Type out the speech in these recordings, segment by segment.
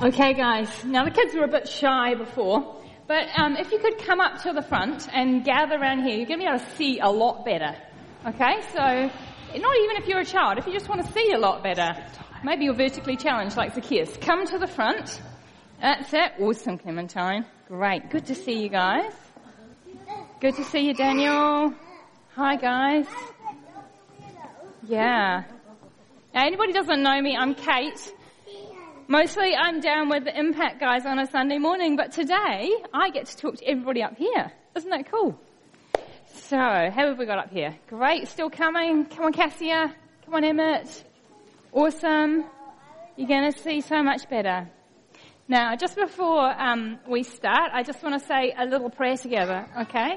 Okay, guys. Now, the kids were a bit shy before, but if you could come up to the front and gather around here, you're going to be able to see a lot better. Okay? So, not even if you're a child, if you just want to see a lot better, maybe you're vertically challenged like Zacchaeus. Come to the front. That's it. Awesome, Clementine. Great. Good to see you guys. Good to see you, Daniel. Hi, guys. Yeah. Now, anybody who doesn't know me, I'm Kate. Mostly I'm down with the Impact guys on a Sunday morning, but today I get to talk to everybody up here. Isn't that cool? So, how have we got up here? Great, still coming. Come on, Cassia. Come on, Emmett. Awesome. You're going to see so much better. Now, just before we start, I just want to say a little prayer together, okay?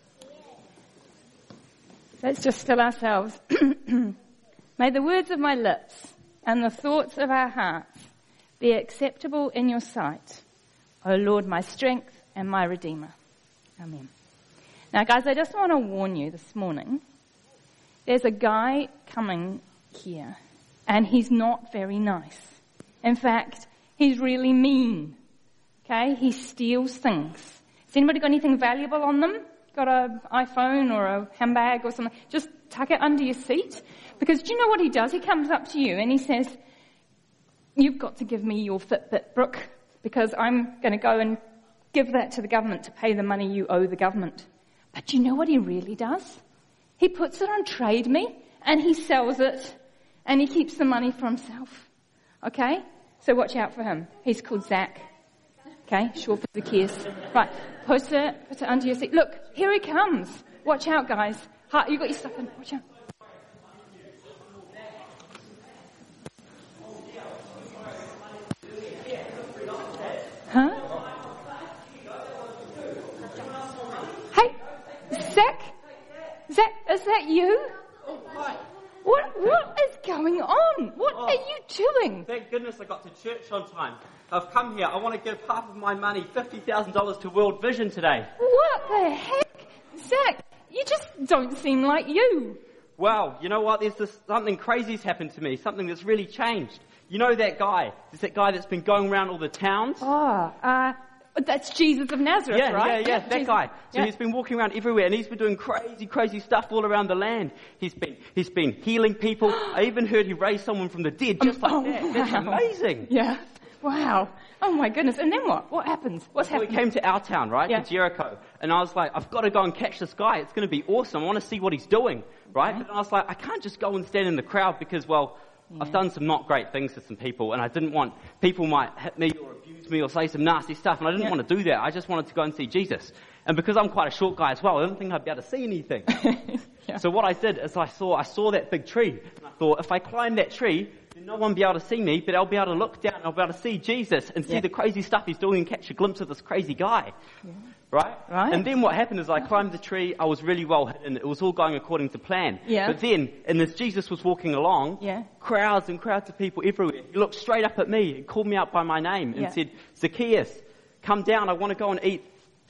Let's just still ourselves. May the words of my lips and the thoughts of our hearts be acceptable in your sight, O Lord, my strength and my Redeemer. Amen. Now, guys, I just want to warn you this morning. There's a guy coming here, and he's not very nice. In fact, he's really mean. Okay? He steals things. Has anybody got anything valuable on them? Got an iPhone or a handbag or something? Just tuck it under your seat. Because do you know what he does? He comes up to you and he says, "You've got to give me your Fitbit, Brooke, because I'm going to go and give that to the government to pay the money you owe the government." But do you know what he really does? He puts it on Trade Me and he sells it and he keeps the money for himself. Okay? So watch out for him. He's called Zach. Okay? Short for Zacchaeus. Right. Put it under your seat. Look, here he comes. Watch out, guys. You got your stuff in. Watch out. Huh? Hey, Zach, is that you? What is going on? What are you doing? Thank goodness I got to church on time. I've come here. I want to give half of my money, $50,000, to World Vision today. What the heck? Zach, you just don't seem like you. Well, you know what? Something crazy's happened to me. Something that's really changed. You know that guy? There's that guy that's been going around all the towns? That's Jesus of Nazareth, right? Yeah, that guy. So he's been walking around everywhere and he's been doing crazy stuff all around the land. He's been healing people. I even heard he raised someone from the dead just like that. Wow. That's amazing. Yeah. Wow. Oh my goodness. And then what? What happens? What's happening? So he came to our town, right? To Jericho. And I was like, I've got to go and catch this guy. It's going to be awesome. I want to see what he's doing, right? Okay. But I was like, I can't just go and stand in the crowd because, I've done some not great things to some people, and I didn't want people might hit me or abuse me or say some nasty stuff, and I didn't want to do that. I just wanted to go and see Jesus. And because I'm quite a short guy as well, I didn't think I'd be able to see anything. So what I did is I saw that big tree, and I thought, if I climb that tree, then no one will be able to see me, but I'll be able to look down, and I'll be able to see Jesus and see the crazy stuff he's doing and catch a glimpse of this crazy guy. Yeah. Right? And then what happened is I climbed the tree, I was really well hidden, it was all going according to plan. Yeah. But then, and as Jesus was walking along, crowds and crowds of people everywhere, he looked straight up at me and called me out by my name and said, "Zacchaeus, come down, I want to go and eat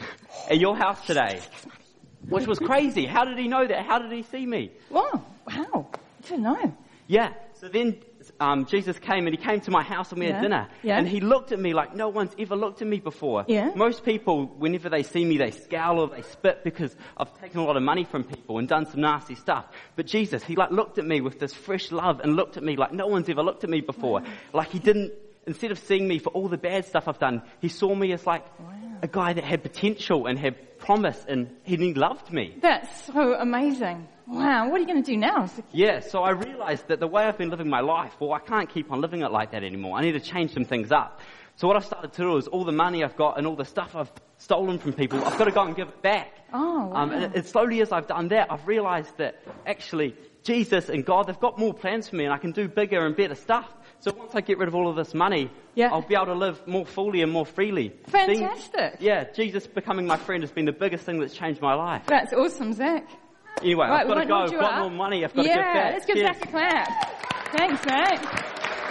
at your house today." Which was crazy. How did he know that? How did he see me? Wow. I didn't know. Yeah. So then Jesus came and he came to my house and we had dinner. Yeah. And he looked at me like no one's ever looked at me before. Yeah. Most people, whenever they see me, they scowl or they spit because I've taken a lot of money from people and done some nasty stuff. But Jesus, he looked at me with this fresh love and looked at me like no one's ever looked at me before. Wow. Like he didn't, instead of seeing me for all the bad stuff I've done, he saw me as like a guy that had potential and had promise and he loved me. That's so amazing. Wow, what are you going to do now? Yeah, so I realized that the way I've been living my life, I can't keep on living it like that anymore. I need to change some things up. So what I've started to do is all the money I've got and all the stuff I've stolen from people, I've got to go and give it back. Oh, wow. And slowly as I've done that, I've realized that actually Jesus and God, they've got more plans for me and I can do bigger and better stuff. So once I get rid of all of this money, I'll be able to live more fully and more freely. Fantastic. Jesus becoming my friend has been the biggest thing that's changed my life. That's awesome, Zach. Anyway, I've got to go. I've got more money. I've got to give back. Yeah, let's give Zach a clap. Thanks, Zach.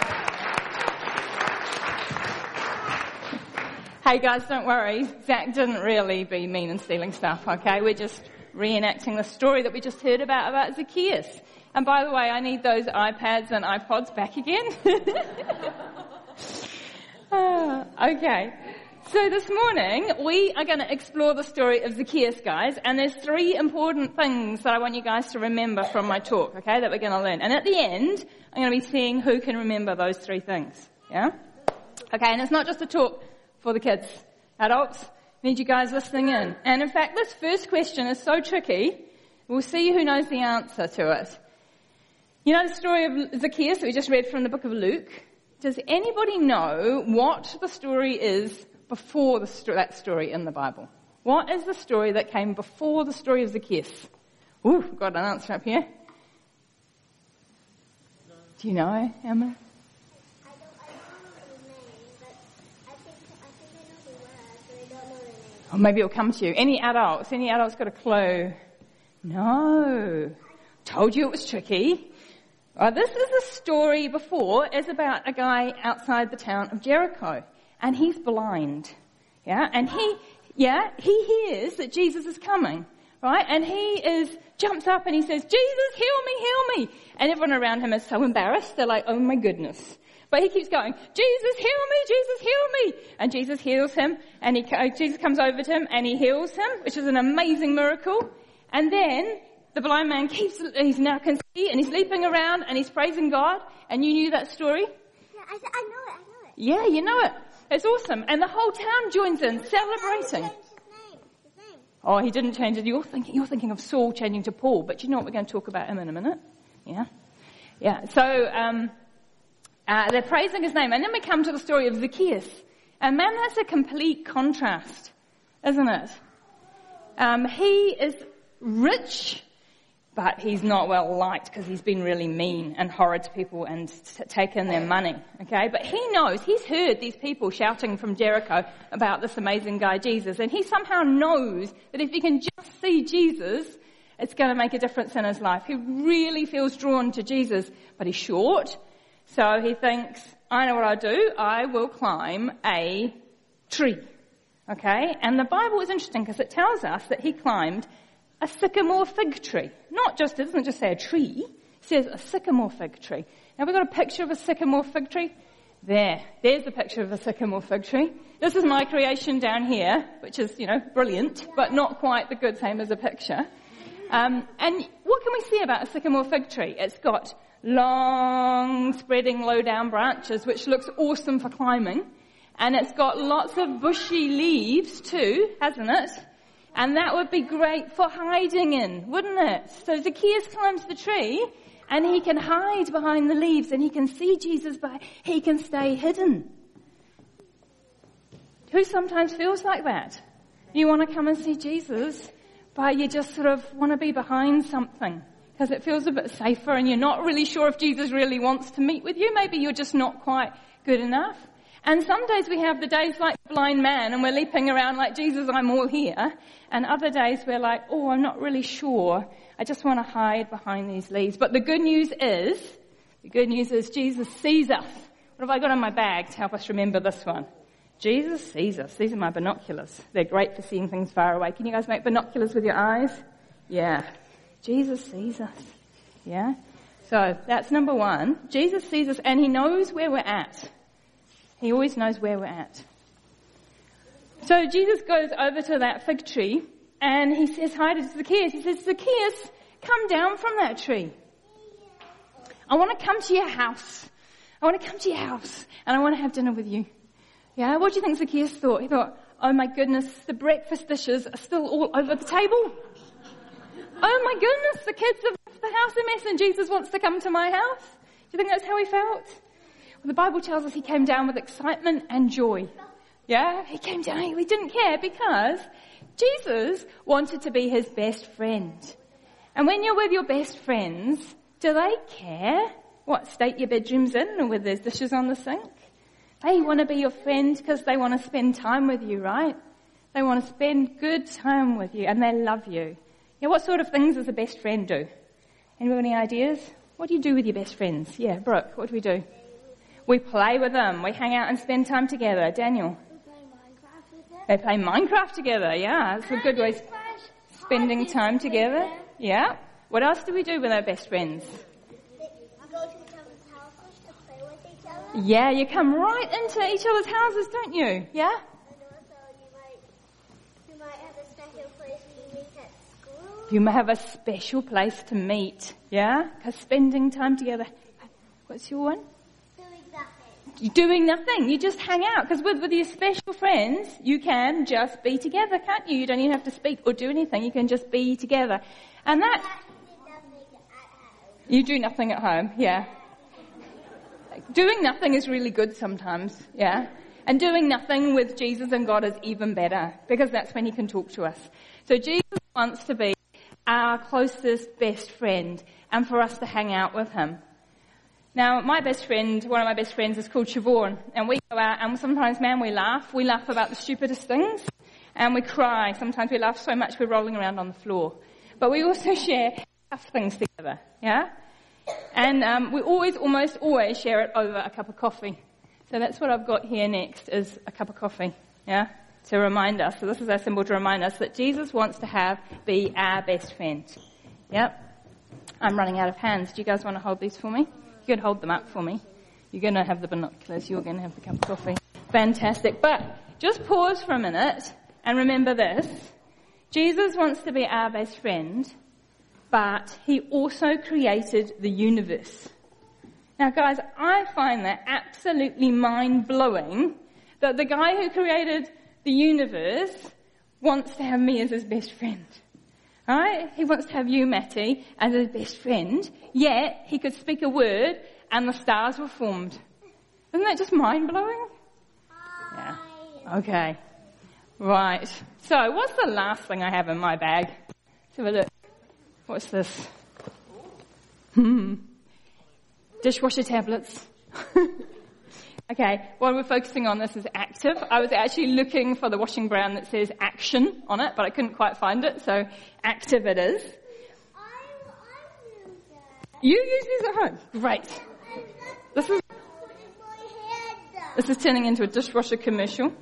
Hey, guys, don't worry. Zach didn't really be mean and stealing stuff, okay? We're just reenacting the story that we just heard about Zacchaeus. And by the way, I need those iPads and iPods back again. Okay. So this morning, we are going to explore the story of Zacchaeus, guys, and there's 3 important things that I want you guys to remember from my talk, okay, that we're going to learn. And at the end, I'm going to be seeing who can remember those 3 things, yeah? Okay, and it's not just a talk for the kids. Adults, need you guys listening in. And in fact, this first question is so tricky, we'll see who knows the answer to it. You know the story of Zacchaeus that we just read from the book of Luke? Does anybody know what the story is before that story in the Bible? What is the story that came before the story of Zacchaeus? Ooh, we've got an answer up here. Do you know, Emma? I don't know the name, but I think I know the words, but I don't know the name. Or maybe it'll come to you. Any adults? Any adults got a clue? No. Told you it was tricky. This is the story before. It's about a guy outside the town of Jericho. And he's blind. Yeah? And he hears that Jesus is coming. Right? And he jumps up and he says, Jesus, heal me. And everyone around him is so embarrassed. They're like, oh my goodness. But he keeps going, Jesus, heal me. And Jesus heals him. And Jesus comes over to him and he heals him, which is an amazing miracle. And then the blind man he's now can see and he's leaping around and he's praising God. And you knew that story? Yeah, I know it. Yeah, you know it. It's awesome. And the whole town joins in, celebrating. His name. Oh, he didn't change it. You're thinking of Saul changing to Paul. But you know what? We're going to talk about him in a minute. Yeah. Yeah. So, they're praising his name. And then we come to the story of Zacchaeus. And man, that's a complete contrast, isn't it? He is rich, but he's not well liked because he's been really mean and horrid to people and taken their money, okay? But he's heard these people shouting from Jericho about this amazing guy Jesus, and he somehow knows that if he can just see Jesus, it's going to make a difference in his life. He really feels drawn to Jesus, but he's short, so he thinks, I know what I'll do. I will climb a tree, okay? And the Bible is interesting because it tells us that he climbed a sycamore fig tree. It doesn't just say a tree, it says a sycamore fig tree. Now we've got a picture of a sycamore fig tree. There's a picture of a sycamore fig tree. This is my creation down here, which is, brilliant, but not quite the good same as a picture. And what can we see about a sycamore fig tree? It's got long, spreading, low-down branches, which looks awesome for climbing. And it's got lots of bushy leaves too, hasn't it? And that would be great for hiding in, wouldn't it? So Zacchaeus climbs the tree and he can hide behind the leaves and he can see Jesus, but he can stay hidden. Who sometimes feels like that? You want to come and see Jesus, but you just sort of want to be behind something because it feels a bit safer and you're not really sure if Jesus really wants to meet with you. Maybe you're just not quite good enough. And some days we have the days like the blind man and we're leaping around like, Jesus, I'm all here. And other days we're like, oh, I'm not really sure. I just want to hide behind these leaves. But the good news is Jesus sees us. What have I got in my bag to help us remember this one? Jesus sees us. These are my binoculars. They're great for seeing things far away. Can you guys make binoculars with your eyes? Yeah. Jesus sees us. Yeah. So that's number 1. Jesus sees us and he knows where we're at. He always knows where we're at. So Jesus goes over to that fig tree and he says hi to Zacchaeus. He says, Zacchaeus, come down from that tree. I want to come to your house. And I want to have dinner with you. Yeah, what do you think Zacchaeus thought? He thought, oh my goodness, the breakfast dishes are still all over the table. Oh my goodness, the kids have left the house a mess and Jesus wants to come to my house. Do you think that's how he felt? Well, the Bible tells us he came down with excitement and joy. Yeah, he came down, he didn't care because Jesus wanted to be his best friend. And when you're with your best friends, do they care what state your bedroom's in or whether there's dishes on the sink? They want to be your friend because they want to spend time with you, right? They want to spend good time with you and they love you. Yeah, what sort of things does a best friend do? Any ideas? What do you do with your best friends? Yeah, Brooke, what do we do? We play with them. We hang out and spend time together. Daniel? We play Minecraft with them. They play Minecraft together, yeah. It's a good way of spending time together. Yeah. What else do we do with our best friends? We go to each other's houses to play with each other. Yeah, you come right into each other's houses, don't you? Yeah? And also you might have a special place you meet at school. You may have a special place to meet, yeah? Because spending time together. What's your one? Doing nothing. You're doing nothing. You just hang out. Because with your special friends, you can just be together, can't you? You don't even have to speak or do anything. You can just be together. And that... You do nothing at home, yeah. Doing nothing is really good sometimes, yeah. And doing nothing with Jesus and God is even better, because that's when he can talk to us. So Jesus wants to be our closest best friend, and for us to hang out with him. Now, one of my best friends is called Siobhan, and we go out and sometimes, man, we laugh. We laugh about the stupidest things, and we cry. Sometimes we laugh so much we're rolling around on the floor. But we also share tough things together, yeah? And we almost always share it over a cup of coffee. So that's what I've got here next, is a cup of coffee, yeah? To remind us. So this is our symbol to remind us that Jesus wants to be our best friend. Yep. I'm running out of hands. Do you guys want to hold these for me? You can hold them up for me. You're going to have the binoculars. You're going to have the cup of coffee. Fantastic. But just pause for a minute and remember this. Jesus wants to be our best friend, but he also created the universe. Now, guys, I find that absolutely mind-blowing that the guy who created the universe wants to have me as his best friend. Right? He wants to have you, Matty, as his best friend, yet he could speak a word and the stars were formed. Isn't that just mind-blowing? Yeah. Okay. Right. So, what's the last thing I have in my bag? Let's have a look. What's this? Dishwasher tablets. Okay, what we're focusing on this is active. I was actually looking for the washing brown that says action on it, but I couldn't quite find it, so active it is. You use these at home? Great. This is turning into a dishwasher commercial.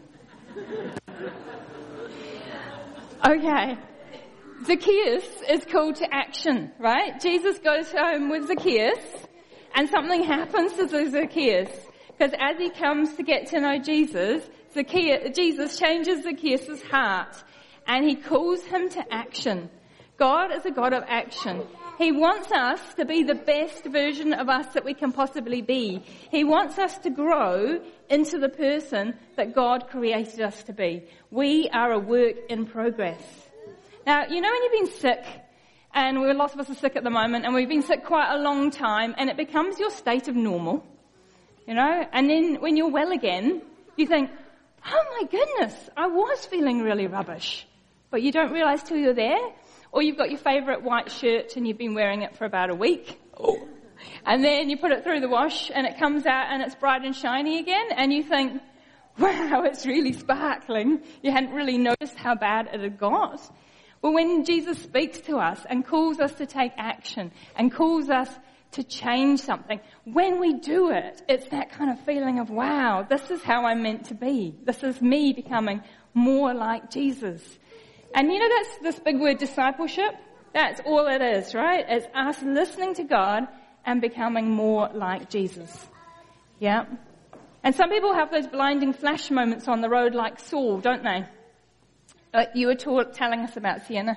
Okay. Zacchaeus is called to action, right? Jesus goes home with Zacchaeus, and something happens to Zacchaeus. Because as he comes to get to know Jesus changes Zacchaeus' heart, and he calls him to action. God is a God of action. He wants us to be the best version of us that we can possibly be. He wants us to grow into the person that God created us to be. We are a work in progress. Now, you know when you've been sick, and lots of us are sick at the moment, and we've been sick quite a long time, and it becomes your state of normal, you know? And then when you're well again, you think, oh my goodness, I was feeling really rubbish. But you don't realize till you're there. Or you've got your favourite white shirt and you've been wearing it for about a week. And then you put it through the wash and it comes out and it's bright and shiny again. And you think, wow, it's really sparkling. You hadn't really noticed how bad it had got. Well, when Jesus speaks to us and calls us to take action and calls us to change something, when we do it, it's that kind of feeling of, wow, this is how I'm meant to be. This is me becoming more like Jesus. And you know, that's this big word, discipleship. That's all it is, right? It's us listening to God and becoming more like Jesus. Yeah. And some people have those blinding flash moments on the road like Saul, don't they? You were telling us about, Sienna,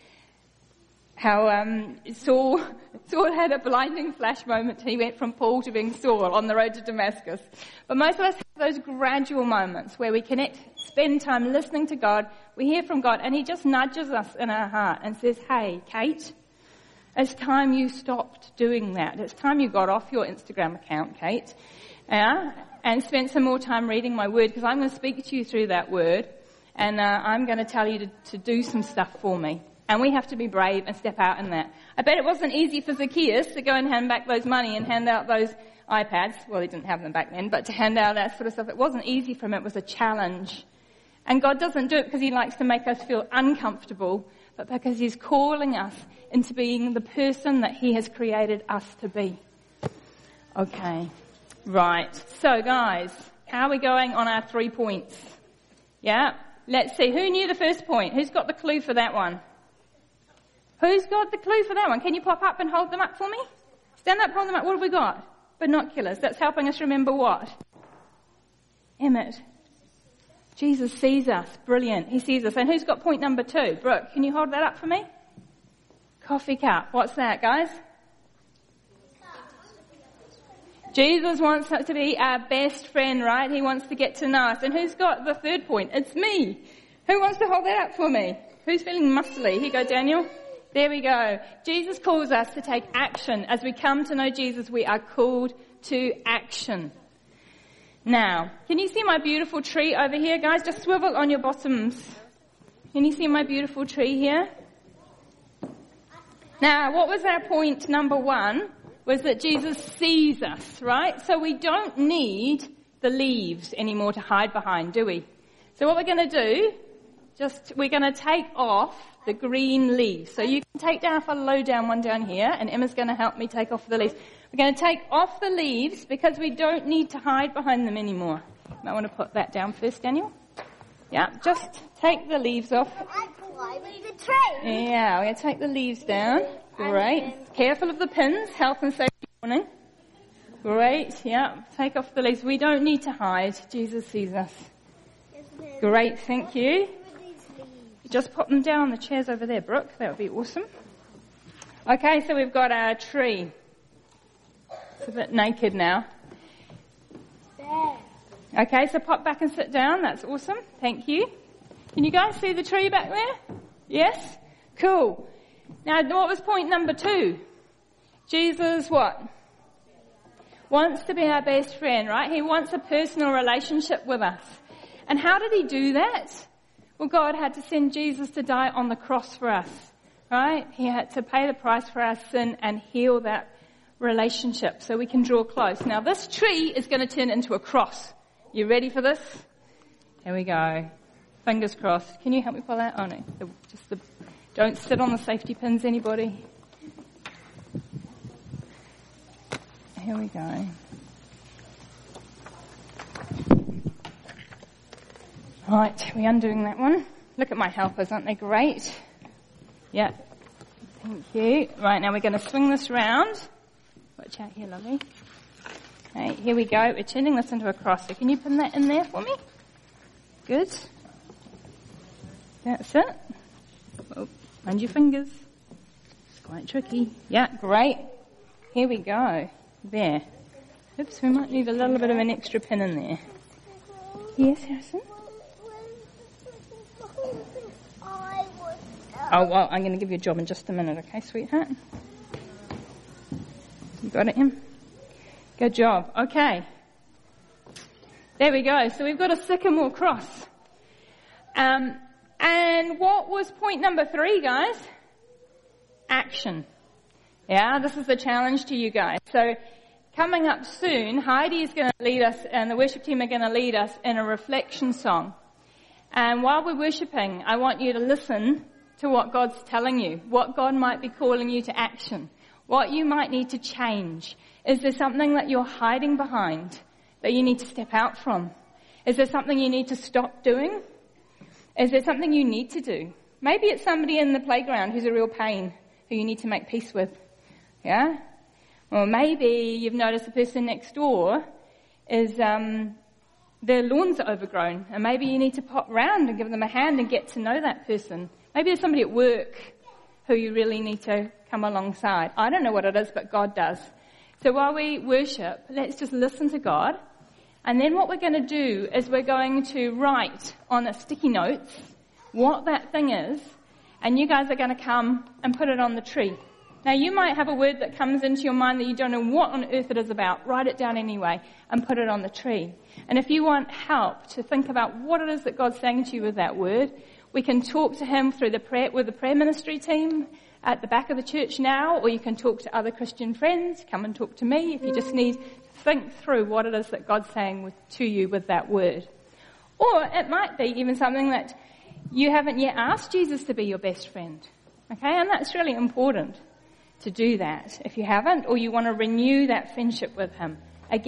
how Saul had a blinding flash moment. He went from Paul to being Saul on the road to Damascus. But most of us have those gradual moments where we connect, spend time listening to God, we hear from God, and he just nudges us in our heart and says, hey, Kate, it's time you stopped doing that. It's time you got off your Instagram account, Kate, and spent some more time reading my word, because I'm going to speak to you through that word, and I'm going to tell you to do some stuff for me. And we have to be brave and step out in that. I bet it wasn't easy for Zacchaeus to go and hand back those money and hand out those iPads. Well, he didn't have them back then, but to hand out that sort of stuff, it wasn't easy for him. It was a challenge. And God doesn't do it because he likes to make us feel uncomfortable, but because he's calling us into being the person that he has created us to be. Okay. Right. So, guys, how are we going on our 3 points? Yeah? Let's see. Who knew the first point? Who's got the clue for that one? Who's got the clue for that one? Can you pop up and hold them up for me? Stand up, hold them up. What have we got? Binoculars. That's helping us remember what? Emmett. Jesus sees us. Brilliant. He sees us. And who's got point number 2? Brooke, can you hold that up for me? Coffee cup. What's that, guys? Jesus wants us to be our best friend, right? He wants to get to know us. And who's got the 3rd point? It's me. Who wants to hold that up for me? Who's feeling muscly? Here you go, Daniel. There we go. Jesus calls us to take action. As we come to know Jesus, we are called to action. Now, can you see my beautiful tree over here, guys? Just swivel on your bottoms. Can you see my beautiful tree here? Now, what was our point number 1? Was that Jesus sees us, right? So we don't need the leaves anymore to hide behind, do we? So what we're going to do, we're going to take off the green leaves. So you can take down a low down one down here, and Emma's going to help me take off the leaves. We're going to take off the leaves because we don't need to hide behind them anymore. You might want to put that down first, Daniel. Yeah, just take the leaves off. The tree. Yeah, we're going to take the leaves down. Great. Careful of the pins. Health and safety warning. Great. Yeah, take off the leaves. We don't need to hide. Jesus sees us. Great. Thank you. Just put them down on the chairs over there, Brooke. That would be awesome. Okay, so we've got our tree. It's a bit naked now. Okay, so pop back and sit down. That's awesome. Thank you. Can you guys see the tree back there? Yes? Cool. Now, what was point number 2? Jesus what? Wants to be our best friend, right? He wants a personal relationship with us. And how did he do that? Well, God had to send Jesus to die on the cross for us, right? He had to pay the price for our sin and heal that relationship so we can draw close. Now, this tree is going to turn into a cross. You ready for this? Here we go. Fingers crossed. Can you help me pull that? Oh, no. Don't sit on the safety pins, anybody. Here we go. Right, we're undoing that one. Look at my helpers, aren't they great? Yeah. Thank you. Right, now we're going to swing this round. Watch out here, lovely. Okay, here we go. We're turning this into a cross. So can you pin that in there for me? Good. That's it. Oh, mind your fingers. It's quite tricky. Yeah, great. Here we go. There. Oops, we might need a little bit of an extra pin in there. Yes, Harrison? Oh, well, I'm going to give you a job in just a minute, okay, sweetheart? You got it, Em? Good job. Okay. There we go. So we've got a sycamore cross. And what was point number 3, guys? Action. Yeah, this is the challenge to you guys. So coming up soon, Heidi is going to lead us, and the worship team are going to lead us in a reflection song. And while we're worshiping, I want you to listen to what God's telling you, what God might be calling you to action, what you might need to change. Is there something that you're hiding behind that you need to step out from? Is there something you need to stop doing? Is there something you need to do? Maybe it's somebody in the playground who's a real pain, who you need to make peace with. Yeah? Or maybe you've noticed the person next door is, their lawns are overgrown, and maybe you need to pop round and give them a hand and get to know that person. Maybe there's somebody at work who you really need to come alongside. I don't know what it is, but God does. So while we worship, let's just listen to God. And then what we're going to do is we're going to write on a sticky notes what that thing is, and you guys are going to come and put it on the tree. Now, you might have a word that comes into your mind that you don't know what on earth it is about. Write it down anyway and put it on the tree. And if you want help to think about what it is that God's saying to you with that word, we can talk to him through with the prayer ministry team at the back of the church now, or you can talk to other Christian friends. Come and talk to me if you just need to think through what it is that God's saying to you with that word. Or it might be even something that you haven't yet asked Jesus to be your best friend. Okay, and that's really important to do that if you haven't, or you want to renew that friendship with him.